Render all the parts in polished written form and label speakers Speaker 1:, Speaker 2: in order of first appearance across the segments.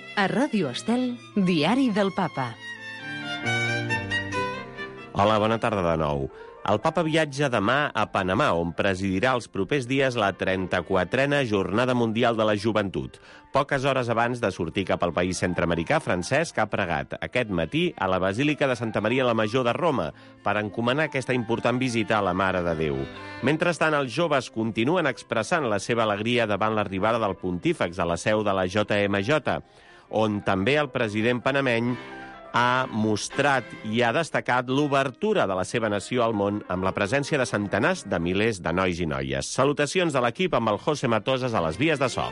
Speaker 1: A Ràdio Estel, Diari del Papa.
Speaker 2: Hola, bona tarda de nou. El papa viatja demà a Panamà, on presidirà els propers dies la 34a Jornada Mundial de la Joventut. Poques hores abans de sortir cap al país centreamericà, Francesc ha pregat aquest matí a la Basílica de Santa Maria la Major de Roma per encomanar aquesta important visita a la Mare de Déu. Mentrestant, els joves continuen expressant la seva alegria davant l'arribada del pontífex a la seu de la JMJ, on també el president panameny ha mostrat i ha destacat l'obertura de la seva nació al món amb la presència de centenars de milers de nois i noies. Salutacions de l'equip amb el José Matosas a les vies de so.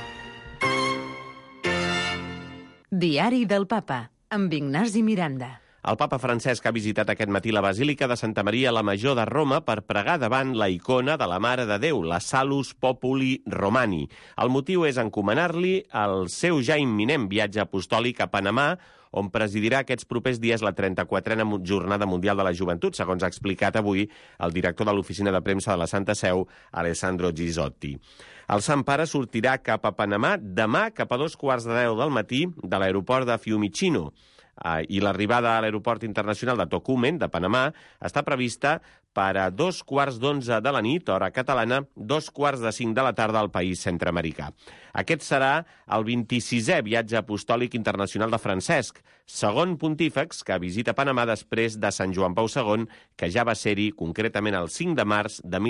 Speaker 1: Diari del Papa, amb Ignasi Miranda.
Speaker 2: El papa Francesc ha visitat aquest matí la Basílica de Santa Maria la Major de Roma per pregar davant la icona de la Mare de Déu, la Salus Populi Romani. El motiu és encomanar-li el seu ja imminent viatge apostòlic a Panamà, on presidirà aquests propers dies la 34a Jornada Mundial de la Joventut, segons ha explicat avui el director de l'Oficina de Premsa de la Santa Seu, Alessandro Gisotti. El Sant Pare sortirà cap a Panamà demà cap a 2:15 del matí de l'aeroport de Fiumicino, i l'arribada a l'aeroport internacional de Tocumen, de Panamà, està prevista per a 2:15 de la nit, hora catalana, 4:45 de la tarda al país centreamericà. Aquest serà el 26è viatge apostòlic internacional de Francesc, segon pontífex que visita Panamà després de Sant Joan Pau II, que ja va ser-hi concretament el 5 de març de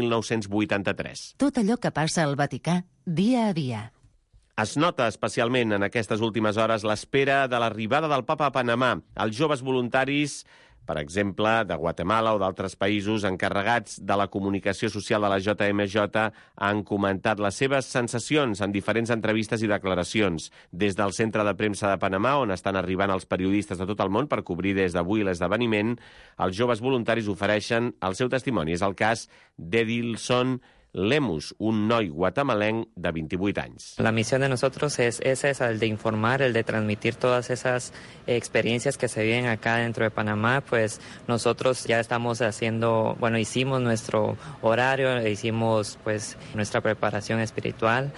Speaker 2: 1983.
Speaker 1: Tot allò que passa al Vaticà, dia a dia.
Speaker 2: Es nota especialment en aquestes últimes hores l'espera de l'arribada del papa a Panamà. Els joves voluntaris, per exemple, de Guatemala o d'altres països encarregats de la comunicació social de la JMJ, han comentat les seves sensacions en diferents entrevistes i declaracions. Des del Centre de Premsa de Panamà, on estan arribant els periodistes de tot el món per cobrir des d'avui l'esdeveniment, els joves voluntaris ofereixen el seu testimoni. És el cas d'Edilson Lemus, un noi guatemalenc de 28 anys.
Speaker 3: La misión de nosotros es el de informar, el de transmitir todas esas experiencias que se viven acá dentro de Panamá. Pues nosotros ya estamos hicimos nuestro horario, hicimos pues nuestra preparación espiritual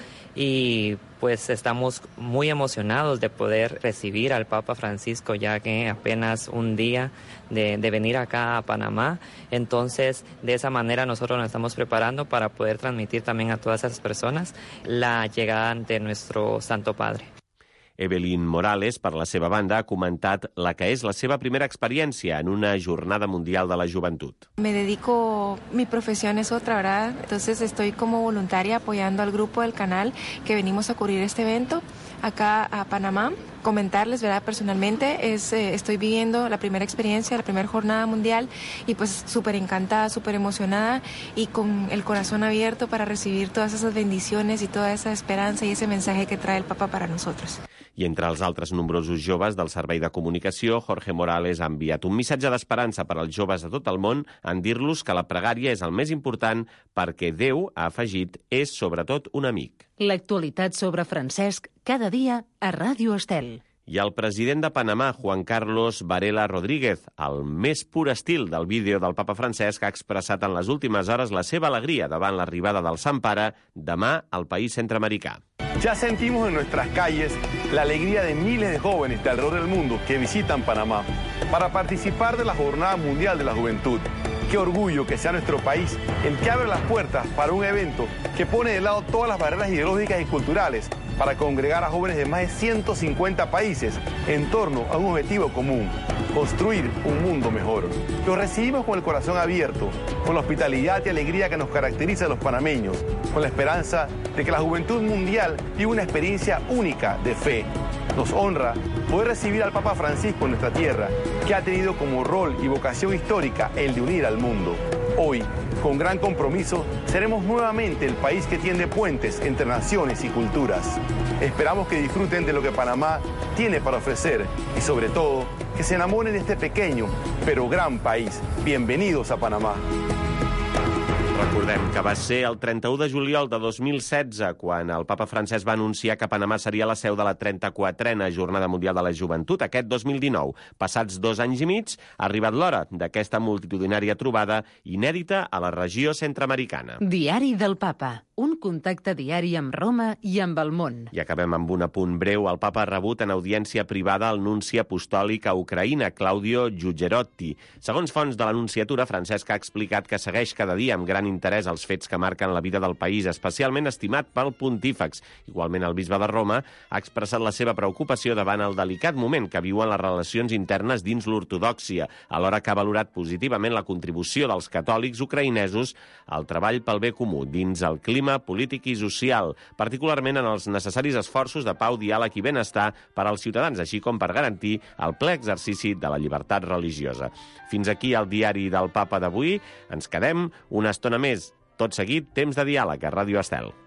Speaker 3: y pues estamos muy emocionados de poder recibir al Papa Francisco, ya que apenas un día de venir acá a Panamá. Entonces, de esa manera nosotros nos estamos preparando para poder transmitir también a todas esas personas la llegada de nuestro Santo Padre.
Speaker 2: Evelyn Morales, per la seva banda, ha comentat la que és la seva primera experiència en una Jornada Mundial de la Joventut.
Speaker 4: Me dedico, mi profesión es otra, ¿verdad? Entonces estoy como voluntaria apoyando al grupo del canal que venimos a cubrir este evento acá a Panamá. Comentarles, ¿verdad? Personalmente, estoy viviendo la primera experiencia, la primera jornada mundial y pues súper encantada, súper emocionada y con el corazón abierto para recibir todas esas bendiciones y toda esa esperanza y ese mensaje que trae el Papa para nosotros.
Speaker 2: I entre els altres nombrosos joves del Servei de Comunicació, Jorge Morales ha enviat un missatge d'esperança per als joves de tot el món en dir-los que la pregària és el més important perquè Déu, ha afegit, és sobretot un amic.
Speaker 1: L'actualitat sobre Francesc, cada dia a Ràdio Estel.
Speaker 2: I el president de Panamà, Juan Carlos Varela Rodríguez, al més pur estil del vídeo del papa Francesc, ha expressat en les últimes hores la seva alegria davant l'arribada del Sant Pare demà al país centreamericà.
Speaker 5: Ya sentimos en nuestras calles la alegría de miles de jóvenes de alrededor del mundo que visitan Panamá para participar de la Jornada Mundial de la Juventud. Qué orgullo que sea nuestro país el que abre las puertas para un evento que pone de lado todas las barreras ideológicas y culturales para congregar a jóvenes de más de 150 países en torno a un objetivo común: construir un mundo mejor. Los recibimos con el corazón abierto, con la hospitalidad y alegría que nos caracteriza a los panameños, con la esperanza de que la juventud mundial vive una experiencia única de fe. Nos honra poder recibir al Papa Francisco en nuestra tierra, que ha tenido como rol y vocación histórica el de unir al mundo. Hoy, con gran compromiso, seremos nuevamente el país que tiende puentes entre naciones y culturas. Esperamos que disfruten de lo que Panamá tiene para ofrecer y, sobre todo, que se enamoren de este pequeño pero gran país. Bienvenidos a Panamá.
Speaker 2: Recordem que va ser el 31 de juliol de 2016 quan el papa Francesc va anunciar que Panamà seria la seu de la 34a Jornada Mundial de la Joventut, aquest 2019. Passats 2 anys i mig, ha arribat l'hora d'aquesta multitudinària trobada inèdita a la regió centreamericana.
Speaker 1: Diari del papa. Un contacte diari amb Roma i amb el món.
Speaker 2: I acabem amb un apunt breu. El papa ha rebut en audiència privada el nunci apostòlic a Ucraïna, Claudio Giugerotti. Segons fonts de l'anunciatura, Francesc ha explicat que segueix cada dia amb gran interès els fets que marquen la vida del país, especialment estimat pel pontífex. Igualment, el bisbe de Roma ha expressat la seva preocupació davant el delicat moment que viuen les relacions internes dins l'ortodòxia, alhora que ha valorat positivament la contribució dels catòlics ucraïnesos al treball pel bé comú dins el clima polític i social, particularment en els necessaris esforços de pau, diàleg i benestar per als ciutadans, així com per garantir el ple exercici de la llibertat religiosa. Fins aquí el diari del papa d'avui. Ens quedem una estona més. Tot seguit, temps de diàleg a Ràdio Estel.